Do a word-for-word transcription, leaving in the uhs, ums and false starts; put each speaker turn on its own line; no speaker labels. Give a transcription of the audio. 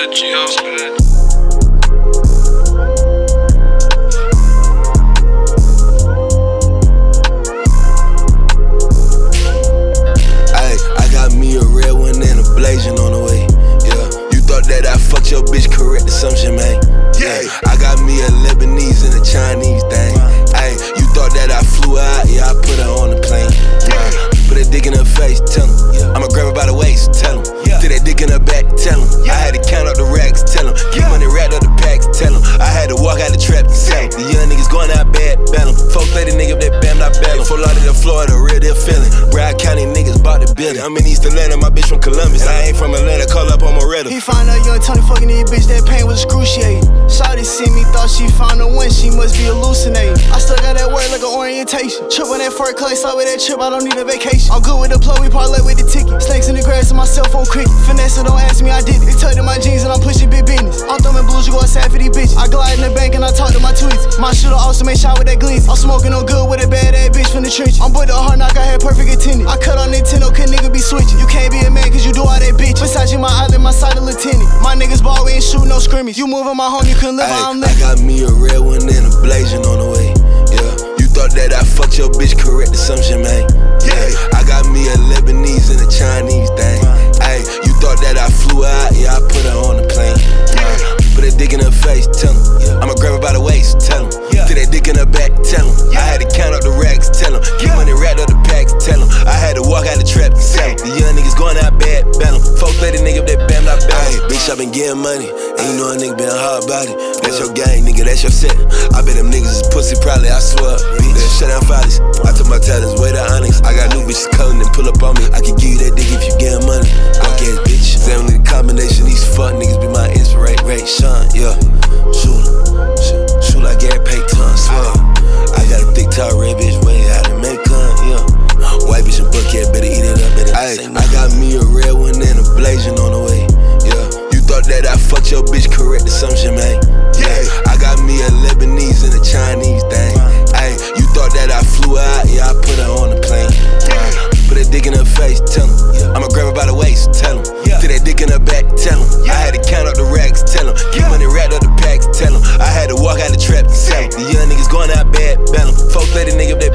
good, Gio's good.
That I fucked your bitch, correct assumption, man. Yeah, I got me a Lebanese and a Chinese thing. Ayy, you thought that I flew out, yeah, I put her on the plane. Yeah, put a dick in her face, tell him. I'ma grab her by the waist, tell him. Throw that dick in her back, tell him. I had to count up the racks, tell him. Keep money wrapped up the packs, tell him. I had to walk out the trap, tell him. The young niggas going out bad, bell him. Folk thirty nigga, that bam, not bell him. Full out of the Florida, real deal feeling. Broward County niggas bought the building. I'm in East Atlanta, my bitch from Columbus. I ain't from Atlanta, call up on Moretta.
He found out young Tony fucking this bitch, that pain was excruciating. Shawty see me, thought she found a win, she must be hallucinating. I still got that word like an orientation. Trip on that first class, start with that trip, I don't need a vacation. I'm good with the plug, we parlay with the ticket. Snakes in the grass and my cell phone cricket. Finesse, don't ask me, I did it. They tucked in my jeans and I'm pushing big business. I'm throwing blues, you go outside for these bitches. I glide in the bank and I talk to my tweets. My shooter also made shot with that glizzy. I'm smoking on good with a bad ass bitch from the trench. I'm booked a hard knock, I had perfect attendance. I cut on Nintendo, could nigga be switching. You can't be a man cause you do all that bitch. Versace my island, my side of lieutenant. My niggas ball, we ain't shoot no scrimmage. You moving my home, you couldn't live where I'm living.
I got me a red one and a blazing on the way. Yeah, you thought that I fucked your bitch, correct assumption, man. Yeah, I got me a Lebanese and a Chinese thing. Ayy, you thought that I flew out, yeah, I put her on the plane. Yeah, put a dick in her face, tell him. I'ma grab her by the waist, tell him. Throw that dick in her back, tell him. I had to count up the racks, tell him. Keep money wrapped up the packs, tell him. I had to walk out the trap, tell him. The young niggas going out bad, bell him. Folk thirty nigga, that bam, not bell him. Bitch, I been getting money, and you know a nigga been hard about it. That's your gang, nigga, that's your set. I bet them niggas is pussy, probably, I swear. Bitch, shut down follies. I took my talents way to Onyx. I got new bitches coming and pull up on me. I can give you that dick if you getting money. Fuck ass bitch. Family the combination, these fuck niggas be my inspiration, yeah. Shoot, shoot, shoot like Gary Payton, swear. I got a thick top red bitch way out of Macon, yeah. White bitch and bucket, better eat it up, better Ay, I got me a red one and a blazing on the way, yeah. You thought that I fucked your bitch, correct assumption, man. Yeah, I got me a Lebanese and a Chinese thing. Ay, you thought that I flew out, yeah, I put her on the plane. Yeah, put a dick in her face, tell him. I'ma grab her by the waist, tell him. Throw that dick in her back, tell him. I had to count up the racks, tell him. Keep money wrapped up the packs, tell him. I had to walk out the trap, tell him. The young niggas going out bad, bell him. Folk thirty nigga, that